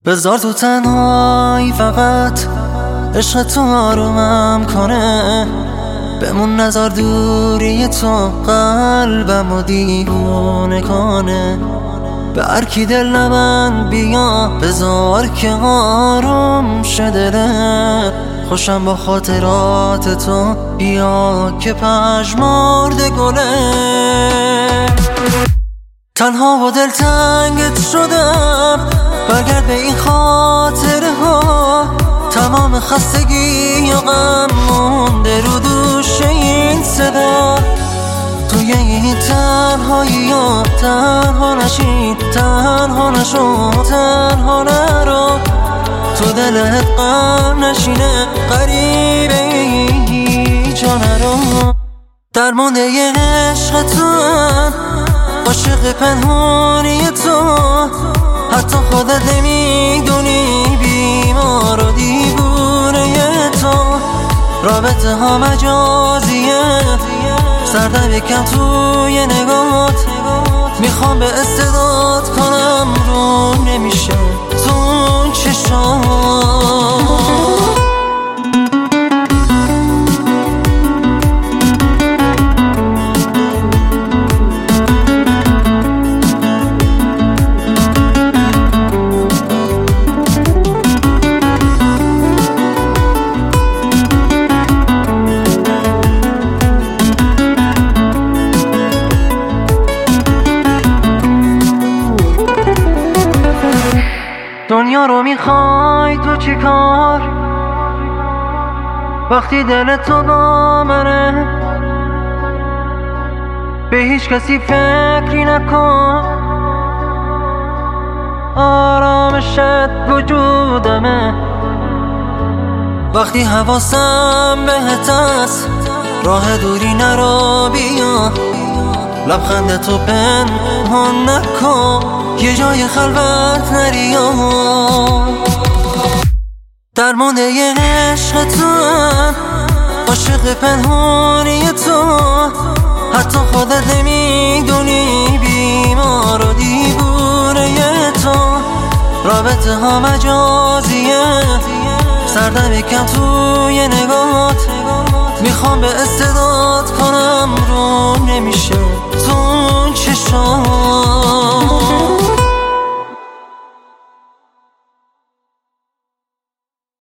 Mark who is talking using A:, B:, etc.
A: بذار تو تنهایی فقط عشق تو آرومم کنه، بمون نذار دوری تو قلبمو دیوونه کنه. به هر کی دل نبند بیا، بذار که آروم شه دلت. خوشم با خاطرات تو، بیا که پژمرده گله. تنها و دلتنگت شدم، برگرد به این خاطره ها. تمام خستگی یا غم مونده رو دوش این صدا. توی این تنهایی یا تنها نشین، تنها نشو، تنها نرو. تو دلت غم نشینه، غریبه هیچ جا نرو. درمانده ی عشق تو هم، عاشق پنهانی تو. حتی خودت نمیدونی بیمار و دیوونه تو. رابطه ها مجازیه، سردم یکم توی نگات. میخوام به استعداد کنم رو نمیشه تو اون چشام. دنیا رو میخوای تو چی کار وقتی دل تو با منه؟ به هیچ کسی فکری نکن، آرامشت وجودمه. وقتی حواسم بهت است، راه دوری نرو بیا. لبخند تو پنهان نکن، یه جای خلوت نریا. درمانده ی عشق تو هم، عاشق پنهانی تو. حتی خودت نمیدونی بیمار و دیوونه تو. رابطه ها مجازیه، سردم یکم توی نگات. میخوام به استعداد کنم رو نمیشه تو اون چشام.